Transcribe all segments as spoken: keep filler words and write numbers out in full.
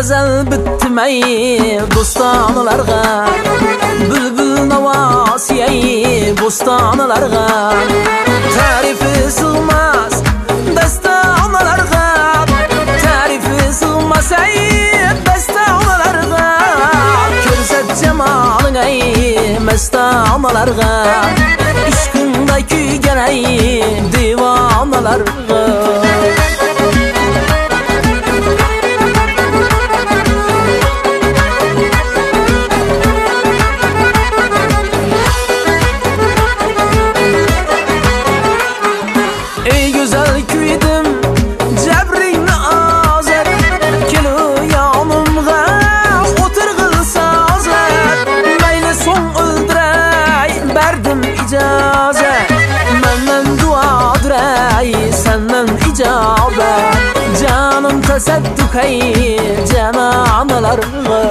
gazel bitmey bostanlarga, bülbül navasiyey bostanlarga, tarifi sığmaz destanalarga, tarifi sığmaz ey destanalarga, körset cemalın ey mestanalarga, işkında kuygen ey divanalarga. Senden icabet canım teseddük ey cenanalarga.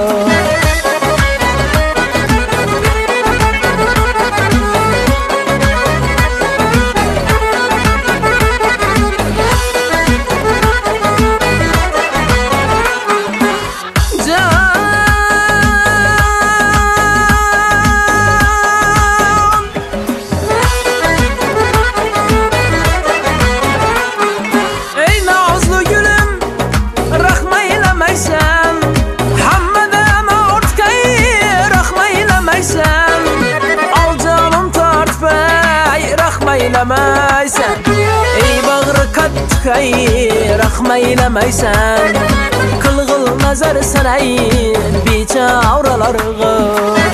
Eylemeysen, ey bağrı kattık ey rahma eylemeysen, kılgıl nazar sen ey biçavralarga.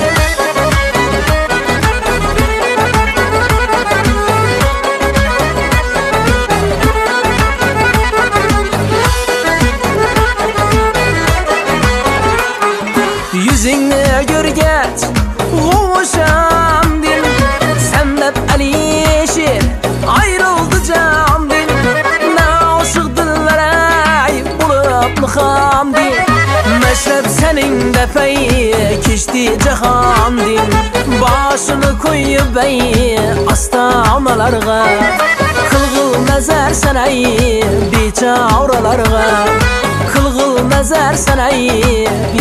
Yüzünü görgeç kuvuşam din, sen de Alişir ayrıldı can din, ne aşık dillere bulup mıham din, meşrep senin defeyi kişti cehan din, başını koyup ey astanalarga, kılgıl nezer sen ey biçavralarga, kılgıl nezer sen ey